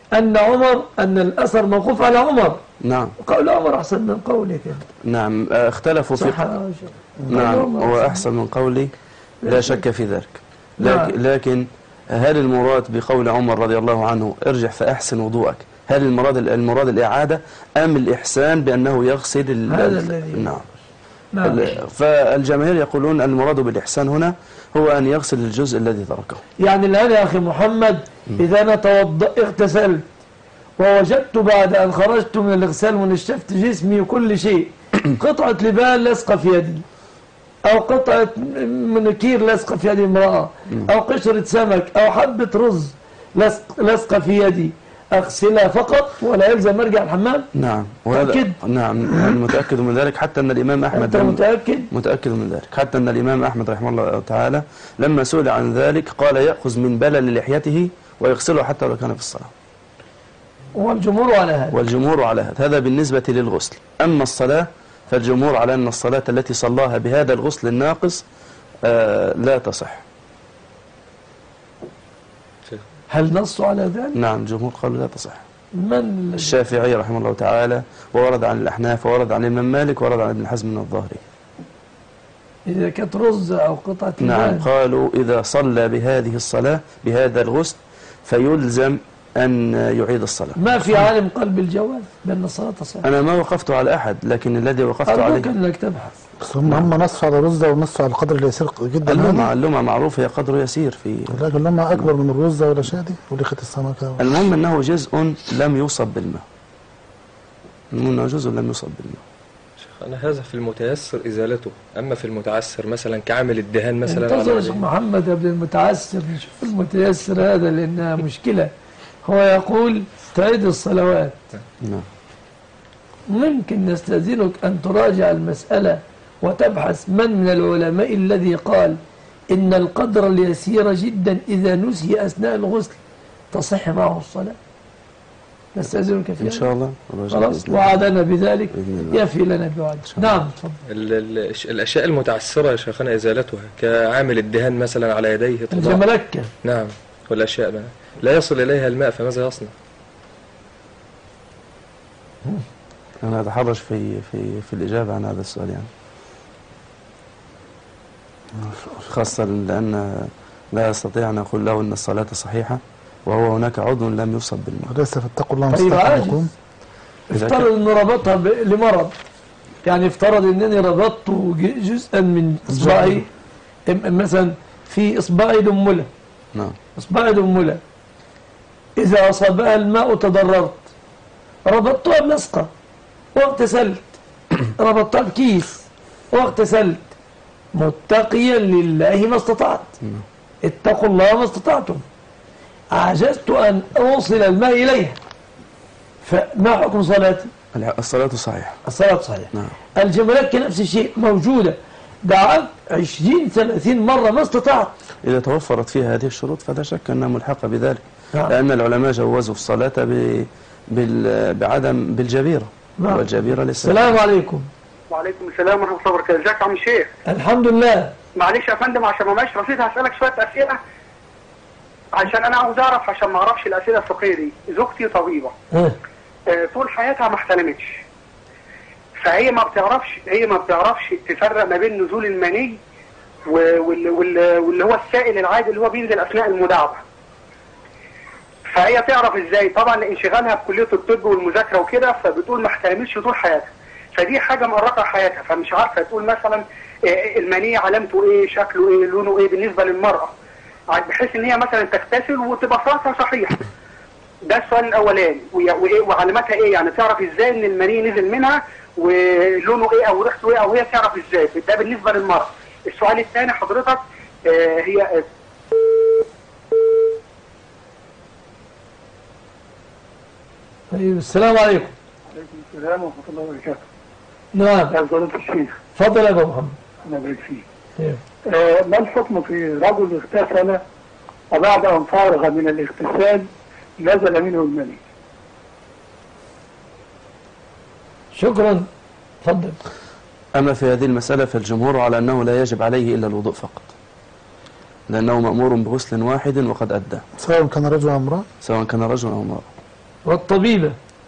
أن الأثر موقوف على عمر. نعم. قول عمر أحسن من قولك. نعم اختلفوا في نعم هو أحسن من قولي لا شك في ذلك. لكن هل المراد بقول عمر رضي الله عنه ارجع فأحسن وضوءك، هل المراد الإعادة أم الإحسان بأنه يغسل هذا الذي نعم. فالجماهير يقولون المراد بالإحسان هنا هو أن يغسل الجزء الذي تركه. يعني الآن يا أخي محمد إذا أنا اغتسلت ووجدت بعد أن خرجت من الاغسال ونشفت جسمي وكل شيء قطعة لبان لصقة في يدي، أو قطعة منكير لصقة في يد امرأة، أو قشرة سمك، أو حبة رز لصقة في يدي، أغسلها فقط ولا يلزم أرجع الحمام؟ نعم متأكد؟ نعم متأكد من ذلك، حتى أن الإمام أحمد أنت متأكد؟ متأكد من ذلك، حتى أن الإمام أحمد رحمه الله تعالى لما سئل عن ذلك قال يأخذ من بلل لحيته ويغسله حتى لو كان في الصلاة. والجمهور على هذا. والجمهور على هذا. هذا بالنسبة للغسل. أما الصلاة فالجمهور على أن الصلاة التي صلاها بهذا الغسل الناقص لا تصح. هل نصوا على ذلك؟ نعم الجمهور قالوا لا تصح. من الشافعي رحمه الله تعالى، وورد عن الأحناف، وورد عن الإمام مالك، وورد عن ابن حزم الظاهري. إذا كانت رز أو قطعة نعم قالوا إذا صلى بهذه الصلاة بهذا الغسل فيلزم أن يعيد الصلاة. ما في عالم قال بالجواز بأن الصلاة تصح. أنا ما وقفت على أحد، لكن الذي وقفت عليه ممكن لك تبحث. بس هم نصوا على الرزة ونصوا على القدر اليسير جدا. اللمعة معروف هي قدر يسير في، لكن اللمعة أكبر من الرزة ولا شادي وليخة السمكة. المهم أنه جزء لم يصب بالماء. المهم أنه جزء لم يصب بالماء. أنا هذا في المتيسر إزالته، أما في المتعسر مثلا كعامل الدهان مثلا. انتظر يا شيخ محمد قبل المتعسر نشوف المتيسر هذا لأنها مشكلة. هو يقول تعيد الصلوات. نعم. ممكن نستأذنك أن تراجع المسألة وتبحث من العلماء الذي قال إن القدر اليسير جدا إذا نسي أثناء الغسل تصح معه الصلاة. نستأذنك فيها إن شاء الله. خلاص وعدنا بذلك يفي لنا بوعد. نعم تفضل. الأشياء المتعسرة يا شيخنا إزالتها كعامل الدهان مثلا على يديه الجملكة. نعم والأشياء لا يصل إليها الماء فماذا يصنع؟ أنا أتحرج في الإجابة عن هذا السؤال يعني، خاصة لأن لا يستطيع أن أقول له أن الصلاة صحيحة وهو هناك عضو لم يصب بالماء. ليس فاتقوا الله طيب مستحقكم. افترض أنه ربطها لمرض، يعني افترض أنني ربطت جزءا من إصبعي مثلا في إصبعي دملة. نعم. إصبعي دملة إذا أصابها الماء تضررت، ربطتها بلصقة واغتسلت، ربطتها بكيس واغتسلت متقيا لله ما استطعت. اتقوا الله ما استطعتم. عجزت أن أوصل الماء إليها، فما حكم صلاتي؟ الصلاة صحيحة. الصلاة صحيحة. نعم. الجملات نفس الشيء موجودة، دعت 20-30 مرة ما استطعت. إذا توفرت فيها هذه الشروط فلا شك أنها ملحقة بذلك. نعم. لأن العلماء جوزوا الصلاة بعدم بالجبيرة. نعم. والجبيرة لسه. السلام عليكم. وعليكم السلام ورحمة الله وبركاته. ازيك يا عم الشيخ؟ الحمد لله. معلش يا فندم عشان ما ماشي رصيد هسألك شوية أسئلة عشان أنا عاوز أعرف، عشان ما أعرفش الأسئلة الفقهية دي. زوجتي طبيبة طول حياتها ما احتلمتش، فهي ما بتعرفش تفرق ما بين نزول المني واللي هو السائل العادي اللي هو بينزل أثناء المداعبة. فهي تعرف ازاي؟ طبعا لانشغالها بكلية الطب والمذاكرة وكده، فبتقول ما احتلمتش طول حياتها، فدي حاجة مؤرقة حياتها، فمش عارفة تقول مثلا المني علامته ايه، شكله ايه، لونه ايه بالنسبة للمرأة، بحيث ان هي مثلا تغتسل وتبقى صلاتها صحيحة. ده السؤال الاولاني. وعلاماتها ايه؟ يعني تعرف ازاي ان المني نزل منها ولونه ايه او ريحته ايه، او هي تعرف ازاي؟ ده بالنسبة للمرأة. السؤال الثاني حضرتك هي طيب السلام عليكم. عليكم السلام ورحمة الله وبركاته. نعم. يا فضيلة الشيخ. تفضل يا ابو محمد. أنا بارك فيك. طيب. ما الحكم في رجل اغتسل وبعد أن فارغ من الاغتسال نزل منه المني؟ شكرا. تفضل. أما في هذه المسألة فالجمهور على أنه لا يجب عليه إلا الوضوء فقط، لأنه مأمور بغسل واحد وقد أدى، سواء كان رجل أو امرأة. سواء كان رجل أو امرأة. والطبيبة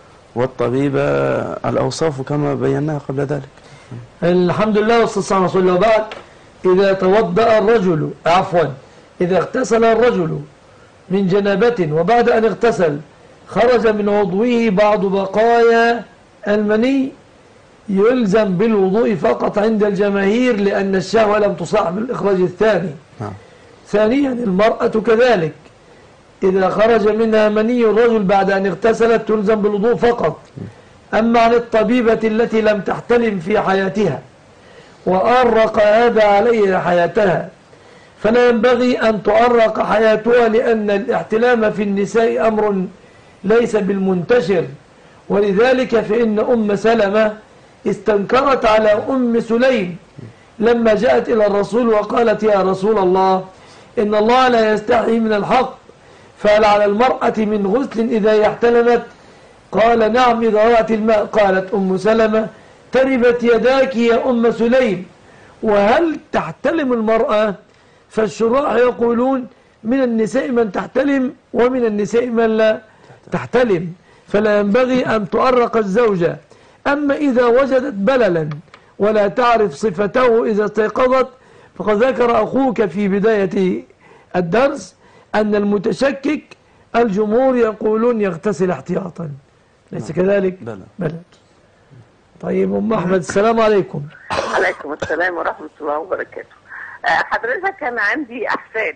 الأوصاف كما بيناها قبل ذلك. الحمد لله والصلاة على رسول الله. وبعد إذا توضأ الرجل إذا اغتسل الرجل من جنابة وبعد أن اغتسل خرج من عضوه بعض بقايا المني يلزم بالوضوء فقط عند الجماهير، لأن الشهوة لم تصاحب الإخراج الثاني. ثانيا المرأة كذلك إذا خرج منها مني الرجل بعد أن اغتسلت تلزم بالوضوء فقط. أما عن الطبيبة التي لم تحتلم في حياتها وأرق هذا عليها حياتها فلا ينبغي أن تؤرق حياتها، لأن الاحتلام في النساء أمر ليس بالمنتشر. ولذلك فإن أم سلمة استنكرت على أم سليم لما جاءت إلى الرسول وقالت يا رسول الله إن الله لا يستحي من الحق، فهل على المرأة من غسل إذا احتلمت؟ قال نعم إذا رأت الماء. قالت أم سلمة تربت يداك يا أم سليم. وهل تحتلم المرأة؟ فالشراح يقولون من النساء من تحتلم ومن النساء من لا تحتلم، فلا ينبغي أن تؤرق الزوجة. أما إذا وجدت بللا ولا تعرف صفته إذا استيقظت، فقد ذكر أخوك في بداية الدرس أن المتشكك الجمهور يقولون يغتسل احتياطا، ليس كذلك؟ بلى. طيب أم أحمد، السلام عليكم. عليكم السلام ورحمة الله وبركاته. حضرتك كان عندي أحفاد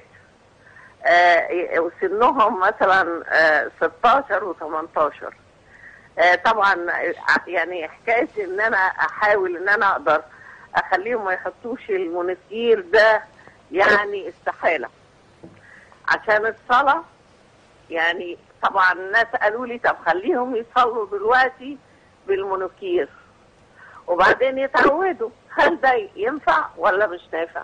وسنهم مثلا 16 و18. طبعا يعني حكاية ان انا احاول ان انا اقدر اخليهم ما يحطوش المونيكير ده يعني استحالة عشان الصلاة. يعني طبعا الناس قالوا لي طب خليهم يصلوا دلوقتي بالمونيكير وبعدين يتعودوا، هل ده ينفع ولا مش نافع؟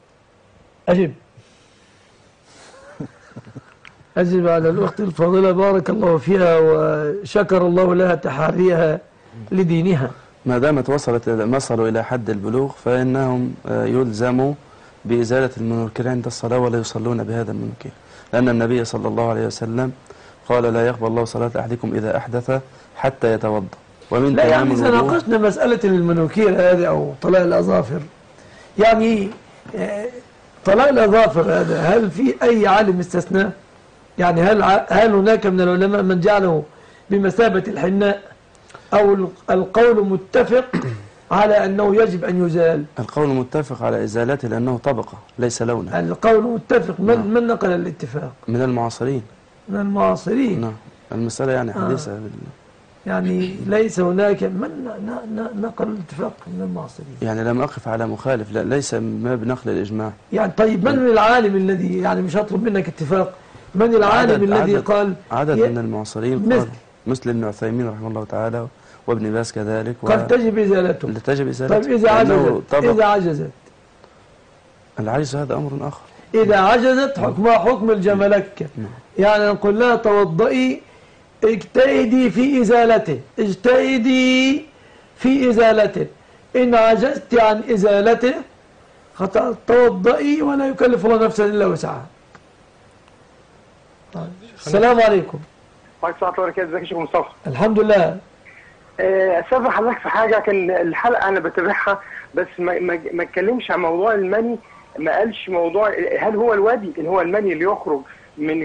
أجب على الأخت الفاضلة بارك الله فيها وشكر الله لها تحريها لدينها. ما دامت وصلوا إلى حد البلوغ فإنهم يلزموا بإزالة المنكر عند الصلاة ولا يصلون بهذا المنكر، لأن النبي صلى الله عليه وسلم قال لا يقبل الله صلاة أحدكم إذا أحدث حتى يتوضأ. ومن لا يعني إذا ناقشنا مسألة المنكير هذه أو طلاق الأظافر، يعني طلاق الأظافر هذا هل في أي عالم استثناء؟ يعني هل هناك من العلماء من جعله بمثابة الحناء أو القول متفق على أنه يجب أن يزال؟ القول متفق على إزالته لأنه طبقة ليس لونا. القول متفق. من نقل الاتفاق؟ من المعاصرين. من المعاصرين. نعم. المسألة يعني حديثة. يعني ليس هناك من نقل الاتفاق من المعاصرين. يعني لم أقف على مخالف، لا ليس ما بنقل الإجماع. يعني طيب من العالم الذي يعني مش هطلب منك اتفاق، من العالم الذي قال؟ عدد من المعاصرين قال مثل ابن عثيمين رحمه الله تعالى وابن باز كذلك قال تجب إزالته. تجب إزالته. طيب إذا عجزت العجز هذا أمر آخر. إذا عجزت حكمها حكم الجملكة. يعني نقول لها توضئي، اجتهدي في إزالته، اجتهدي في إزالته، إن عجزت عن إزالته توضئي ولا يكلف الله نفسا إلا وسعها. السلام عليكم. وعليكم السلام ورحمة الله وبركاته. ازيك يا شيخ مصطفى؟ الحمد لله. استاذن حضرتك في حاجة، كان الحلقة أنا بتابعها بس ما اتكلمش عن موضوع المني، ما قالش موضوع هل هو الوادي اللي هو المني اللي يخرج من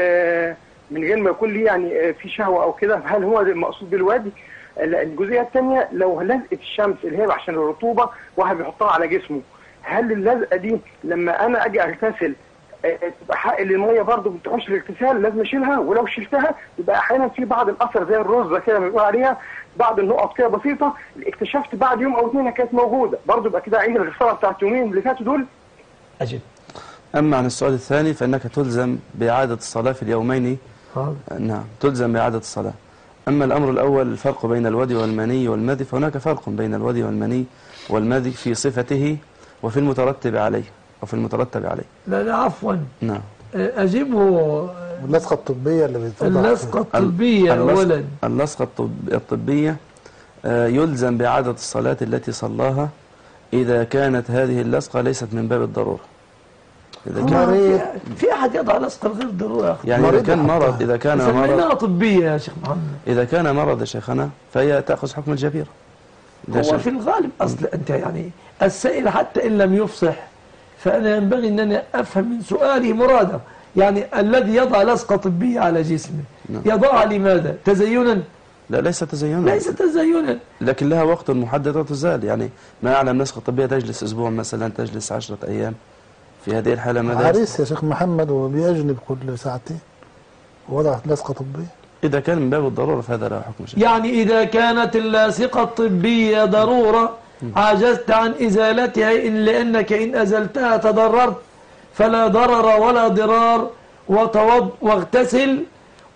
غير ما يكون ليه يعني في شهوة أو كده، هل هو المقصود بالوادي؟ الجزئية الثانية لو لزقة الشمس اللي هي عشان الرطوبة واحد بيحطها على جسمه، هل اللزقة دي لما أنا أجي أغتسل تبقى حق المية برضه ما بتخش الاغتسال لازم اشيلها؟ ولو شلتها يبقى احيانا في بعض الاثر زي الرزه كده بنقول عليها بعض النقط كده بسيطه اكتشفت بعد يوم او اثنين كانت موجوده، برضه يبقى كده عيد الغساله بتاعت يومين اللي فاتوا دول؟ أجل. اما عن السؤال الثاني فانك تلزم باعاده الصلاه في اليومين. نعم تلزم باعاده الصلاه. اما الامر الاول الفرق بين الودي والمني والمذي، فهناك فرق بين الودي والمني والمذي في صفته وفي المترتب عليه وفي المترتب عليه. لا عفوا. نعم. أجيبه. اللصقة الطبية اللي بتوضع. اللصقة الطبية أولا. اللصقة الطبية يلزم بإعادة الصلاة التي صلاها إذا كانت هذه اللصقة ليست من باب الضرورة. إذا كان في أحد يضع لصقة غير ضرورة. يعني إذا كان مرض، إذا كان مرض طبية يا شيخ محمد. إذا كان مرض يا شيخنا فهي تأخذ حكم الجبيرة. هو في الغالب أصل أنت يعني السائل حتى إن لم يفصح فأنا ينبغي أن أنا أفهم من سؤالي مراده. يعني الذي يضع لصقة طبية على جسمه يضعها لماذا؟ تزينا؟ لا ليس تزينا. ليس تزينا، لكن لها وقت محدد وتزال. يعني ما أعلم لصقة طبية تجلس أسبوع مثلا، تجلس 10 أيام. في هذه الحالة ماذا؟ عريس يا شيخ محمد وبيجنب كل ساعتين وضع لصقة طبية. إذا كان من باب الضرورة فهذا له حكم شرعي. يعني إذا كانت اللاصقة الطبية ضرورة عجزت عن إزالتها لأنك إن أزلتها تضررت، فلا ضرر ولا ضرار، واغتسل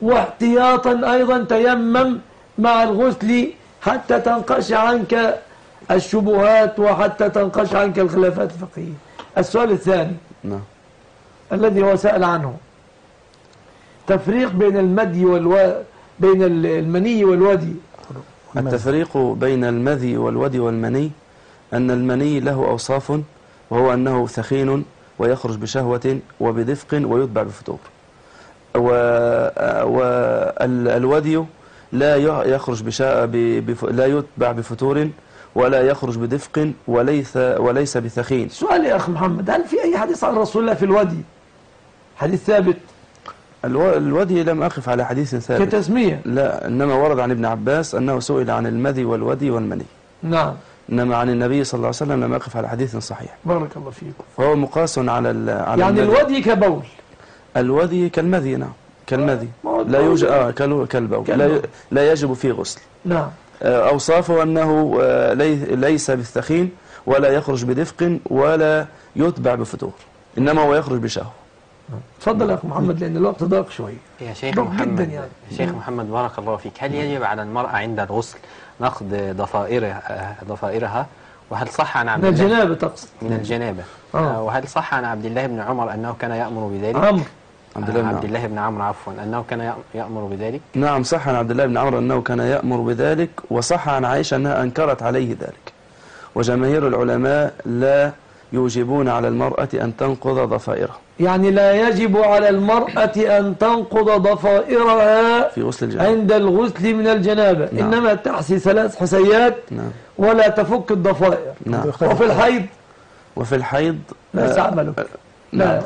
واحتياطا أيضا تيمم مع الغسل حتى تنقشع عنك الشبهات وحتى تنقشع عنك الخلافات الفقهية. السؤال الثاني الذي هو سأل عنه، تفريق بين بين المني والودي. التفريق بين المذي والودي والمني أن المني له أوصاف، وهو أنه ثخين ويخرج بشهوة وبدفق ويتبع بفتور، والودي لا يخرج لا يتبع بفتور ولا يخرج بدفق وليس بثخين. سؤال يا أخ محمد، هل في أي حديث عن رسول الله في الودي حديث ثابت؟ الودي لم أقف على حديث ثابت كتسمية، لا، إنما ورد عن ابن عباس أنه سئل عن المذي والودي والمني. نعم. إنما عن النبي صلى الله عليه وسلم لم أقف على حديث صحيح. بارك الله فيكم. فهو مقاس على يعني الودي كبول، الودي كالمذي. نعم كالمذي، لا يوجد كالبول لا يجب فيه غسل. نعم. أوصافه أنه ليس بالثخين ولا يخرج بدفق ولا يتبع بفتور، إنما هو يخرج بشهوة. تفضل يا أخ محمد لأن الوقت ضاق شوي. يا شيخ محمد يعني. شيخ محمد بارك الله فيك، هل يجب على المرأة عند الغسل نقض ضفائرها؟ وهل صح عن عبد الله من الجنابة تقصد؟ من الجنابة. وهل صح عن عبد الله بن عمر أنه كان يأمر بذلك؟ عبد الله بن عمرو عفوا أنه كان يأمر بذلك؟ نعم صح عن عبد الله بن عمرو أنه كان يأمر بذلك، وصح عن عائشة أنها أنكرت عليه ذلك. وجماهير العلماء لا يوجبون على المرأة أن تنقض ضفائرها. يعني لا يجب على المرأة أن تنقض ضفائرها في غسل الجنابة عند الغسل من الجنابة. نعم. إنما تحسي 3 حسيات. نعم. ولا تفك الضفائر. نعم. وفي الحيض لا تعملك. لا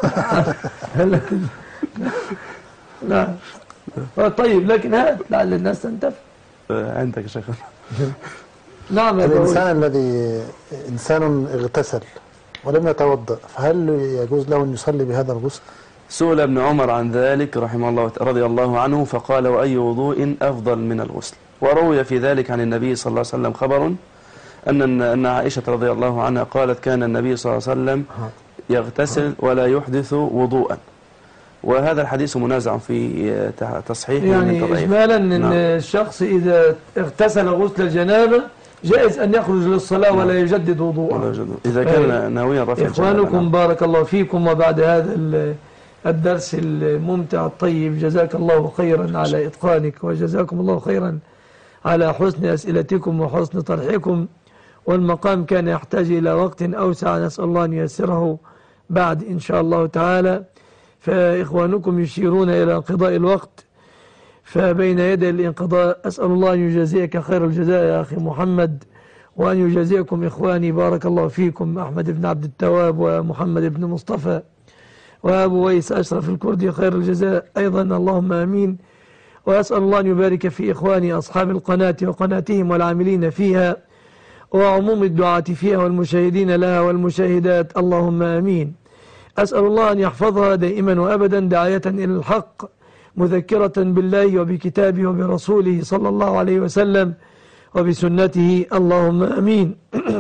لا. طيب لكن هذا لعل الناس تنتفع. عندك يا شيخ. نعم. الإنسان الذي إنسان اغتسل ولم يتوضأ، فهل يجوز له أن يصلي بهذا الغسل؟ سئل ابن عمر عن ذلك رحمه الله رضي الله عنه فقال: وأي وضوء أفضل من الغسل؟ وروي في ذلك عن النبي صلى الله عليه وسلم خبر أن عائشة رضي الله عنها قالت: كان النبي صلى الله عليه وسلم يغتسل ولا يحدث وضوءا. وهذا الحديث منازع في تصحيح يعني إجمالا أن الشخص إذا اغتسل غسل الجنابة جائز أن يخرج للصلاة ولا يجدد وضوءا إذا كان ناويا رفع إخوانكم بارك الله فيكم. وبعد هذا الدرس الممتع الطيب جزاك الله خيرا على إتقانك، وجزاكم الله خيرا على حسن أسئلتكم وحسن طرحكم. والمقام كان يحتاج إلى وقت أوسع، نسأل الله أن ييسره بعد إن شاء الله تعالى. فإخوانكم يشيرون إلى انقضاء الوقت، فبين يدي الانقضاء أسأل الله أن يجازيك خير الجزاء يا أخي محمد، وأن يجازيكم إخواني بارك الله فيكم أحمد بن عبد التواب ومحمد بن مصطفى وأبو ويس أشرف الكردي خير الجزاء أيضا، اللهم آمين. وأسأل الله أن يبارك في إخواني أصحاب القناة وقناتهم والعاملين فيها وعموم الدعاة فيها والمشاهدين لها والمشاهدات، اللهم آمين. أسأل الله أن يحفظها دائما وأبدا داعية إلى الحق، مذكرة بالله وبكتابه وبرسوله صلى الله عليه وسلم وبسنته، اللهم أمين.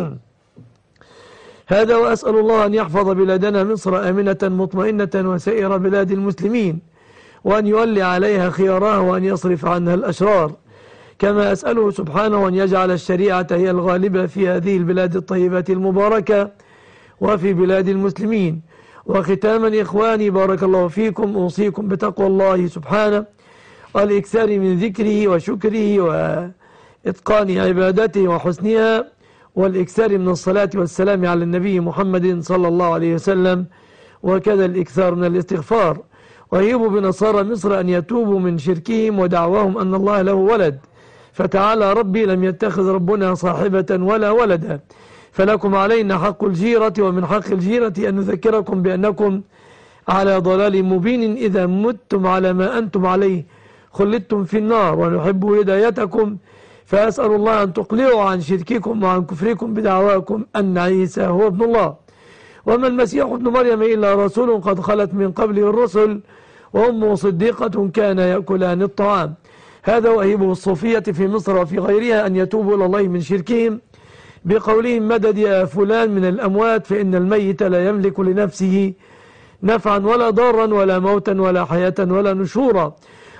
هذا وأسأل الله أن يحفظ بلادنا مصر آمنة مطمئنة وسائر بلاد المسلمين، وأن يولي عليها خيارها وأن يصرف عنها الأشرار. كما أسأله سبحانه أن يجعل الشريعة هي الغالبة في هذه البلاد الطيبة المباركة وفي بلاد المسلمين. وختاما إخواني بارك الله فيكم أوصيكم بتقوى الله سبحانه والإكثار من ذكره وشكره وإتقان عبادته وحسنها، والإكثار من الصلاة والسلام على النبي محمد صلى الله عليه وسلم، وكذا الإكثار من الاستغفار. ويهب بنصارى مصر أن يتوبوا من شركهم ودعواهم أن الله له ولد، فتعالى ربي لم يتخذ ربنا صاحبة ولا ولدا. فلكم علينا حق الجيرة، ومن حق الجيرة أن نذكركم بأنكم على ضلال مبين إذا متم على ما أنتم عليه خلدتم في النار، ونحب هدايتكم. فأسأل الله أن تقلعوا عن شرككم وعن كفركم بدعواكم أن عيسى هو ابن الله وما المسيح ابن مريم إلا رسول قد خلت من قبله الرسل وأمه صديقة كان يأكلان الطعام. هذا وهيبه الصوفية في مصر وفي غيرها أن يتوبوا إلى الله من شركهم بقولهم مدد يا فلان من الأموات، فإن الميت لا يملك لنفسه نفعا ولا ضارا ولا موتا ولا حياة ولا نشورا.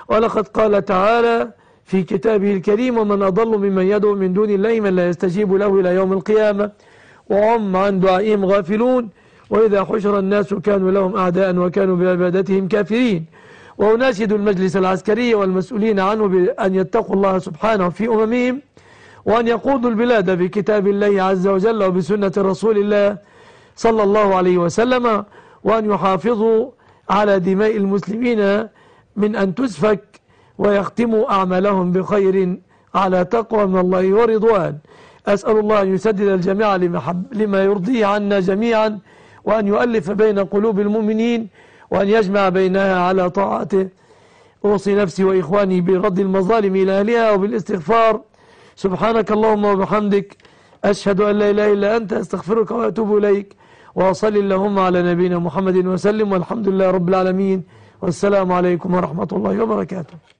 ولقد قال تعالى في كتابه الكريم: ومن أضل ممن يدعو من دون الله من لا يستجيب له إلى يوم القيامة وهم عن دعائهم غافلون وإذا حشر الناس كانوا لهم أعداء وكانوا بعبادتهم كافرين. وأناشد المجلس العسكري والمسؤولين عنه بأن يتقوا الله سبحانه في أممهم وأن يقودوا البلاد بكتاب الله عز وجل وبسنة رسول الله صلى الله عليه وسلم، وأن يحافظوا على دماء المسلمين من أن تسفك، ويختموا أعمالهم بخير على تقوى من الله ورضوان. أسأل الله أن يسدد الجميع لما يرضيه عنا جميعا، وأن يؤلف بين قلوب المؤمنين، وأن يجمع بينها على طاعته. أوصي نفسي وإخواني برد المظالم إلى أهلها وبالاستغفار. سبحانك اللهم وبحمدك، أشهد أن لا إله إلا أنت، أستغفرك وأتوب إليك، وصل اللهم على نبينا محمد وسلم، والحمد لله رب العالمين، والسلام عليكم ورحمة الله وبركاته.